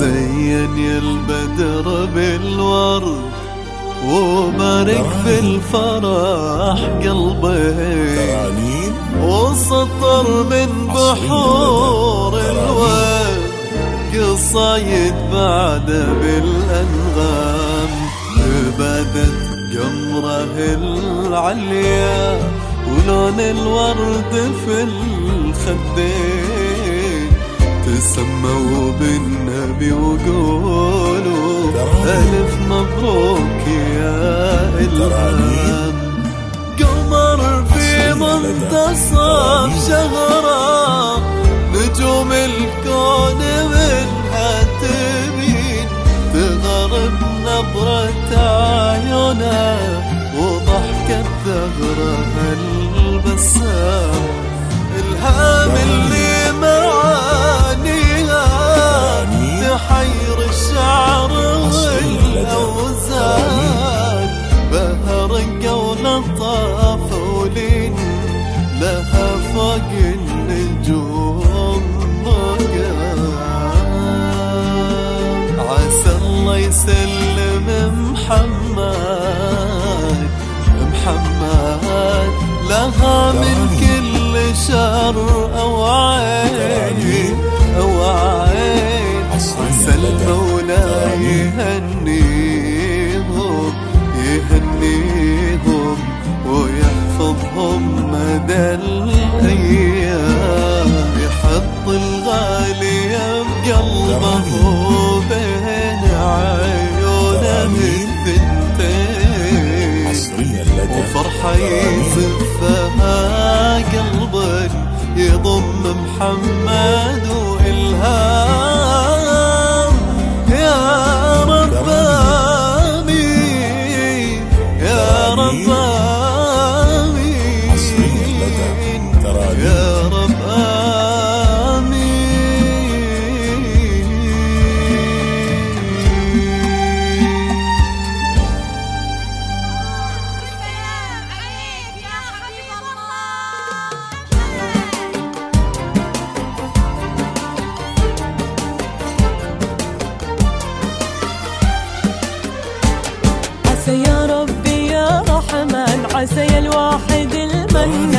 زين يا البدر بالورد وبارك بالفرح قلبي وسطر من بحور الود قصايد بعد بالأنغام بدت قمره العليا ولون الورد في الخدين تسموا بالنبي وقولوا ألف مبروك يا إلهام. قمر في منتصف شهره نجوم الكون منها تبين تغرب نظرة عيونها وضحكة ثغرها البسام الهام اللي معانيها تحير الشعر والأوزان بهرقة ولطافة ولين لها فوق النجوم مقام. عسى الله يسلم محمد لها من كل شر أو عين عسى المولى يهنيهم ويحفظهم مدى الأيام يحط الغالي بقلبه بين عيونه الثنتين وفرحة يزفها قلبك يضم محمد وإلهام. يا رب آمين يا رب آمين يا رب آمين. عسى يا ربي يا رحمن عسى يا الواحد المنان